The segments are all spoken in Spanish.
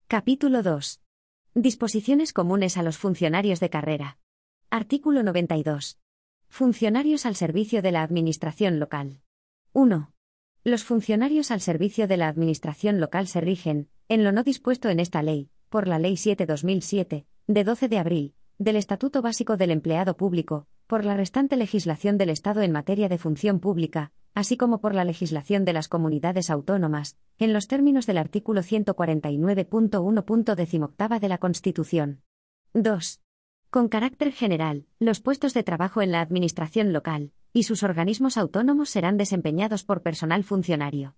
Capítulo 2. Disposiciones comunes a los funcionarios de carrera. Artículo 92. Funcionarios al servicio de la Administración local. 1. Los funcionarios al servicio de la Administración local se rigen, en lo no dispuesto en esta ley, por la Ley 7/2007, de 12 de abril, del Estatuto Básico del Empleado Público, por la restante legislación del Estado en materia de función pública, así como por la legislación de las comunidades autónomas, en los términos del artículo 149.1.18 de la Constitución. 2. Con carácter general, los puestos de trabajo en la administración local y sus organismos autónomos serán desempeñados por personal funcionario.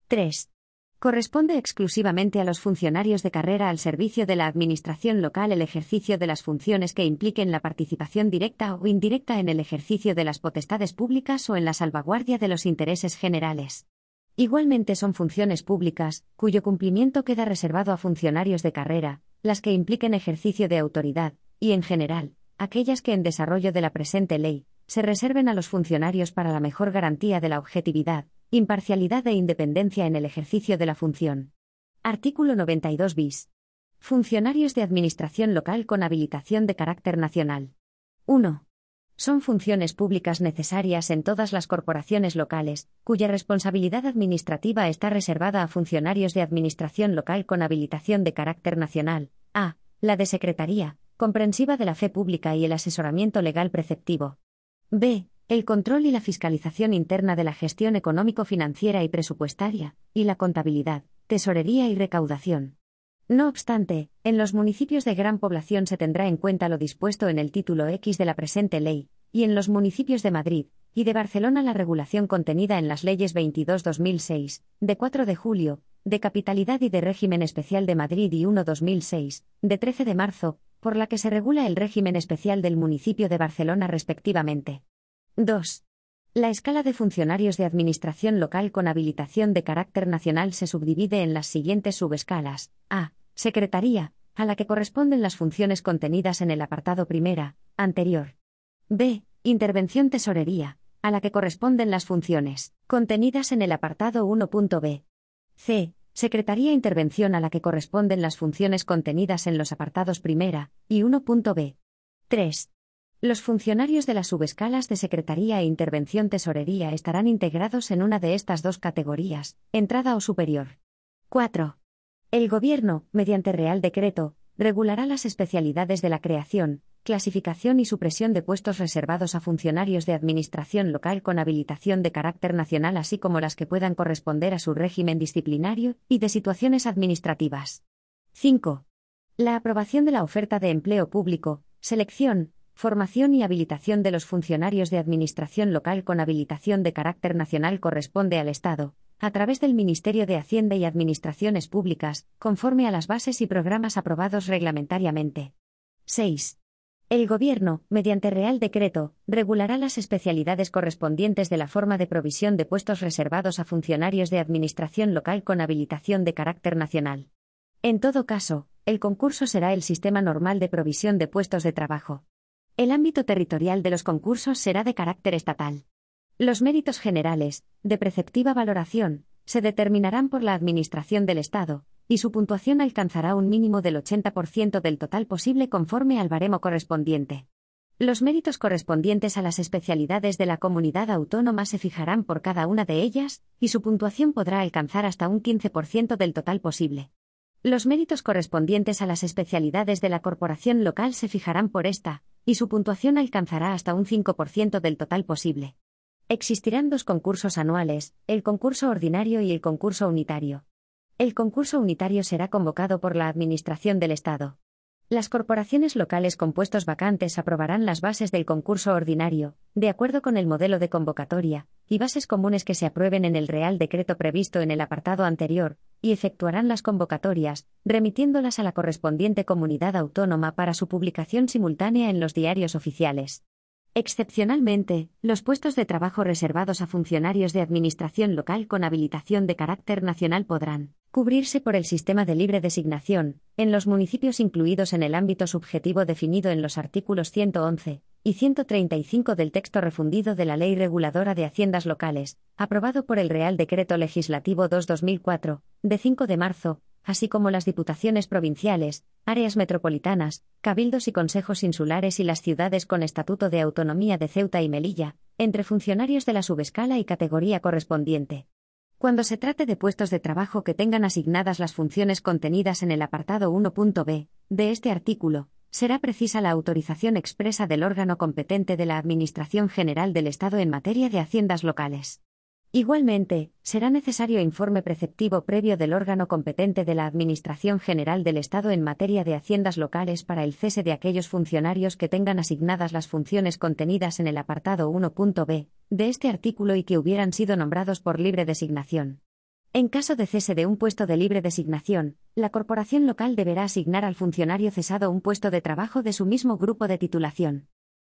3. Corresponde exclusivamente a los funcionarios de carrera al servicio de la administración local el ejercicio de las funciones que impliquen la participación directa o indirecta en el ejercicio de las potestades públicas o en la salvaguardia de los intereses generales. Igualmente son funciones públicas, cuyo cumplimiento queda reservado a funcionarios de carrera, las que impliquen ejercicio de autoridad, y en general, aquellas que en desarrollo de la presente ley, se reserven a los funcionarios para la mejor garantía de la objetividad, imparcialidad e independencia en el ejercicio de la función. Artículo 92 bis. Funcionarios de administración local con habilitación de carácter nacional. 1. Son funciones públicas necesarias en todas las corporaciones locales, cuya responsabilidad administrativa está reservada a funcionarios de administración local con habilitación de carácter nacional. A. La de secretaría, comprensiva de la fe pública y el asesoramiento legal preceptivo. B. El control y la fiscalización interna de la gestión económico-financiera y presupuestaria, y la contabilidad, tesorería y recaudación. No obstante, en los municipios de gran población se tendrá en cuenta lo dispuesto en el título X de la presente ley, y en los municipios de Madrid y de Barcelona la regulación contenida en las leyes 22/2006, de 4 de julio, de Capitalidad y de Régimen Especial de Madrid y 1/2006, de 13 de marzo, por la que se regula el régimen especial del municipio de Barcelona respectivamente. 2. La escala de funcionarios de administración local con habilitación de carácter nacional se subdivide en las siguientes subescalas. A. Secretaría, a la que corresponden las funciones contenidas en el apartado primera, anterior. B. Intervención tesorería, a la que corresponden las funciones contenidas en el apartado 1.b. C. Secretaría intervención a la que corresponden las funciones contenidas en los apartados primera y 1.b. 3. Los funcionarios de las subescalas de Secretaría e Intervención Tesorería estarán integrados en una de estas dos categorías, entrada o superior. 4. El Gobierno, mediante Real Decreto, regulará las especialidades de la creación, clasificación y supresión de puestos reservados a funcionarios de administración local con habilitación de carácter nacional, así como las que puedan corresponder a su régimen disciplinario y de situaciones administrativas. 5. La aprobación de la oferta de empleo público, selección, formación y habilitación de los funcionarios de administración local con habilitación de carácter nacional corresponde al Estado, a través del Ministerio de Hacienda y Administraciones Públicas, conforme a las bases y programas aprobados reglamentariamente. 6. El Gobierno, mediante Real Decreto, regulará las especialidades correspondientes de la forma de provisión de puestos reservados a funcionarios de administración local con habilitación de carácter nacional. En todo caso, el concurso será el sistema normal de provisión de puestos de trabajo. El ámbito territorial de los concursos será de carácter estatal. Los méritos generales, de preceptiva valoración, se determinarán por la Administración del Estado, y su puntuación alcanzará un mínimo del 80% del total posible conforme al baremo correspondiente. Los méritos correspondientes a las especialidades de la comunidad autónoma se fijarán por cada una de ellas, y su puntuación podrá alcanzar hasta un 15% del total posible. Los méritos correspondientes a las especialidades de la corporación local se fijarán por esta, y su puntuación alcanzará hasta un 5% del total posible. Existirán dos concursos anuales, el concurso ordinario y el concurso unitario. El concurso unitario será convocado por la Administración del Estado. Las corporaciones locales con puestos vacantes aprobarán las bases del concurso ordinario, de acuerdo con el modelo de convocatoria, y bases comunes que se aprueben en el Real Decreto previsto en el apartado anterior, y efectuarán las convocatorias, remitiéndolas a la correspondiente comunidad autónoma para su publicación simultánea en los diarios oficiales. Excepcionalmente, los puestos de trabajo reservados a funcionarios de administración local con habilitación de carácter nacional podrán cubrirse por el sistema de libre designación, en los municipios incluidos en el ámbito subjetivo definido en los artículos 111 y 135 del texto refundido de la Ley Reguladora de Haciendas Locales, aprobado por el Real Decreto Legislativo 2/2004, de 5 de marzo, así como las diputaciones provinciales, áreas metropolitanas, cabildos y consejos insulares y las ciudades con estatuto de autonomía de Ceuta y Melilla, entre funcionarios de la subescala y categoría correspondiente. Cuando se trate de puestos de trabajo que tengan asignadas las funciones contenidas en el apartado 1.b de este artículo, será precisa la autorización expresa del órgano competente de la Administración General del Estado en materia de haciendas locales. Igualmente, será necesario informe preceptivo previo del órgano competente de la Administración General del Estado en materia de haciendas locales para el cese de aquellos funcionarios que tengan asignadas las funciones contenidas en el apartado 1.b de este artículo y que hubieran sido nombrados por libre designación. En caso de cese de un puesto de libre designación, la corporación local deberá asignar al funcionario cesado un puesto de trabajo de su mismo grupo de titulación.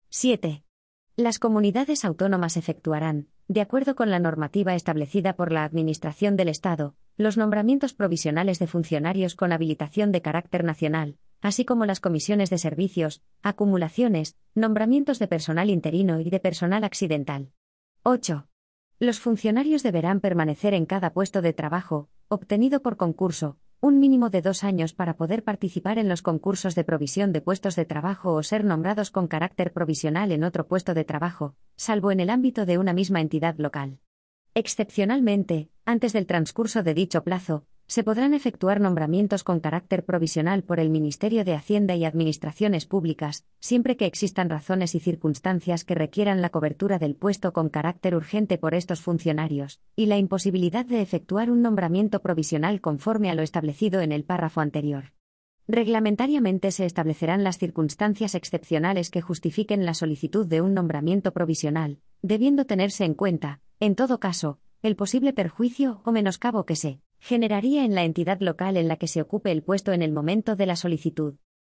7. Las comunidades autónomas efectuarán, de acuerdo con la normativa establecida por la Administración del Estado, los nombramientos provisionales de funcionarios con habilitación de carácter nacional, así como las comisiones de servicios, acumulaciones, nombramientos de personal interino y de personal accidental. 8. Los funcionarios deberán permanecer en cada puesto de trabajo, obtenido por concurso, un mínimo de 2 años para poder participar en los concursos de provisión de puestos de trabajo o ser nombrados con carácter provisional en otro puesto de trabajo, salvo en el ámbito de una misma entidad local. Excepcionalmente, antes del transcurso de dicho plazo, se podrán efectuar nombramientos con carácter provisional por el Ministerio de Hacienda y Administraciones Públicas, siempre que existan razones y circunstancias que requieran la cobertura del puesto con carácter urgente por estos funcionarios, y la imposibilidad de efectuar un nombramiento provisional conforme a lo establecido en el párrafo anterior. Reglamentariamente se establecerán las circunstancias excepcionales que justifiquen la solicitud de un nombramiento provisional, debiendo tenerse en cuenta, en todo caso, el posible perjuicio o menoscabo que se generaría en la entidad local en la que se ocupe el puesto en el momento de la solicitud.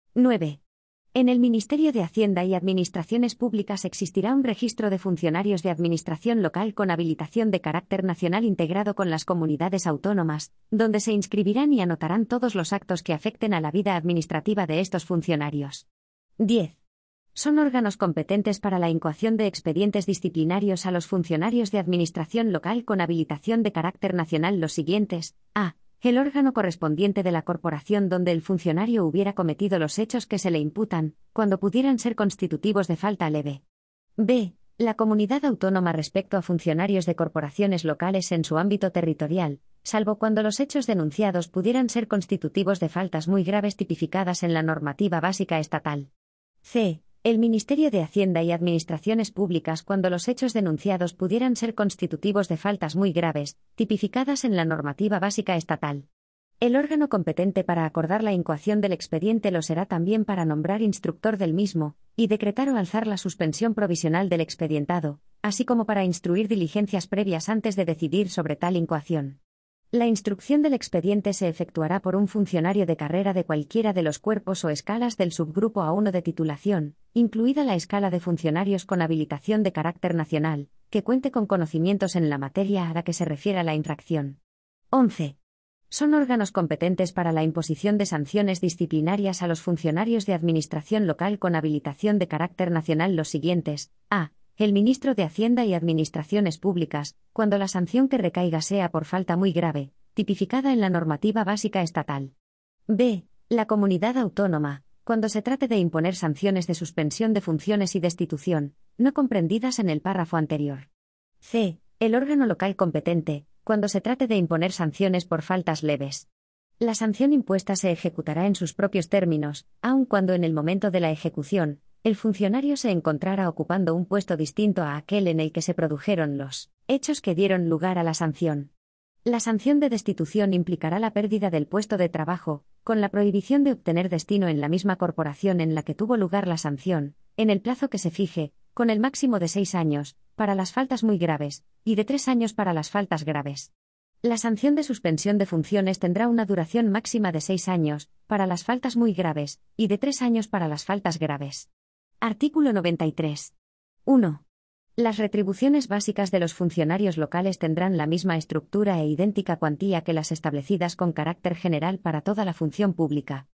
9. En el Ministerio de Hacienda y Administraciones Públicas existirá un registro de funcionarios de administración local con habilitación de carácter nacional integrado con las comunidades autónomas, donde se inscribirán y anotarán todos los actos que afecten a la vida administrativa de estos funcionarios. 10. Son órganos competentes para la incoación de expedientes disciplinarios a los funcionarios de administración local con habilitación de carácter nacional los siguientes: a. El órgano correspondiente de la corporación donde el funcionario hubiera cometido los hechos que se le imputan, cuando pudieran ser constitutivos de falta leve. b. La comunidad autónoma respecto a funcionarios de corporaciones locales en su ámbito territorial, salvo cuando los hechos denunciados pudieran ser constitutivos de faltas muy graves tipificadas en la normativa básica estatal. c. El Ministerio de Hacienda y Administraciones Públicas cuando los hechos denunciados pudieran ser constitutivos de faltas muy graves, tipificadas en la normativa básica estatal. El órgano competente para acordar la incoación del expediente lo será también para nombrar instructor del mismo, y decretar o alzar la suspensión provisional del expedientado, así como para instruir diligencias previas antes de decidir sobre tal incoación. La instrucción del expediente se efectuará por un funcionario de carrera de cualquiera de los cuerpos o escalas del subgrupo A1 de titulación, incluida la escala de funcionarios con habilitación de carácter nacional, que cuente con conocimientos en la materia a la que se refiera la infracción. 11. Son órganos competentes para la imposición de sanciones disciplinarias a los funcionarios de administración local con habilitación de carácter nacional los siguientes: a. El ministro de Hacienda y Administraciones Públicas, cuando la sanción que recaiga sea por falta muy grave, tipificada en la normativa básica estatal. b. La comunidad autónoma, cuando se trate de imponer sanciones de suspensión de funciones y destitución, no comprendidas en el párrafo anterior. c. El órgano local competente, cuando se trate de imponer sanciones por faltas leves. La sanción impuesta se ejecutará en sus propios términos, aun cuando en el momento de la ejecución, el funcionario se encontrara ocupando un puesto distinto a aquel en el que se produjeron los hechos que dieron lugar a la sanción. La sanción de destitución implicará la pérdida del puesto de trabajo, con la prohibición de obtener destino en la misma corporación en la que tuvo lugar la sanción, en el plazo que se fije, con el máximo de 6 años, para las faltas muy graves, y de 3 años para las faltas graves. La sanción de suspensión de funciones tendrá una duración máxima de 6 años, para las faltas muy graves, y de 3 años para las faltas graves. Artículo 93. 1. Las retribuciones básicas de los funcionarios locales tendrán la misma estructura e idéntica cuantía que las establecidas con carácter general para toda la función pública.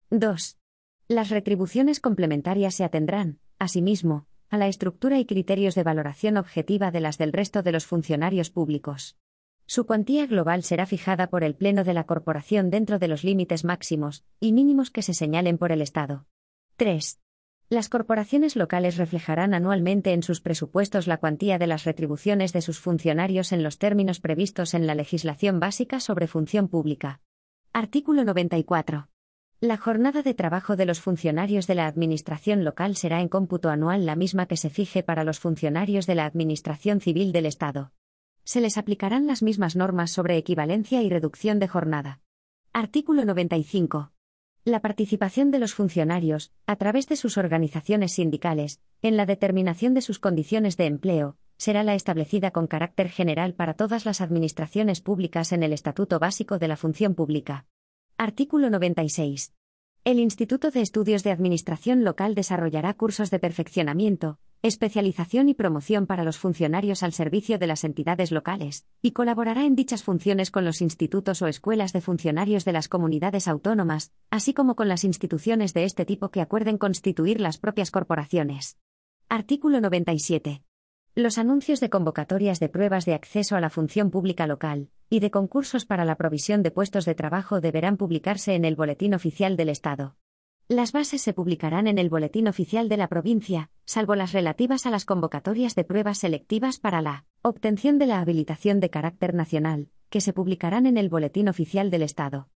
2. Las retribuciones complementarias se atendrán, asimismo, a la estructura y criterios de valoración objetiva de las del resto de los funcionarios públicos. Su cuantía global será fijada por el Pleno de la Corporación dentro de los límites máximos y mínimos que se señalen por el Estado. 3. Las corporaciones locales reflejarán anualmente en sus presupuestos la cuantía de las retribuciones de sus funcionarios en los términos previstos en la legislación básica sobre función pública. Artículo 94. La jornada de trabajo de los funcionarios de la Administración local será en cómputo anual la misma que se fije para los funcionarios de la Administración civil del Estado. Se les aplicarán las mismas normas sobre equivalencia y reducción de jornada. Artículo 95. La participación de los funcionarios, a través de sus organizaciones sindicales, en la determinación de sus condiciones de empleo, será la establecida con carácter general para todas las administraciones públicas en el Estatuto Básico de la Función Pública. Artículo 96. El Instituto de Estudios de Administración Local desarrollará cursos de perfeccionamiento, especialización y promoción para los funcionarios al servicio de las entidades locales, y colaborará en dichas funciones con los institutos o escuelas de funcionarios de las comunidades autónomas, así como con las instituciones de este tipo que acuerden constituir las propias corporaciones. Artículo 97. Los anuncios de convocatorias de pruebas de acceso a la función pública local y de concursos para la provisión de puestos de trabajo deberán publicarse en el Boletín Oficial del Estado. Las bases se publicarán en el Boletín Oficial de la provincia, salvo las relativas a las convocatorias de pruebas selectivas para la obtención de la habilitación de carácter nacional, que se publicarán en el Boletín Oficial del Estado.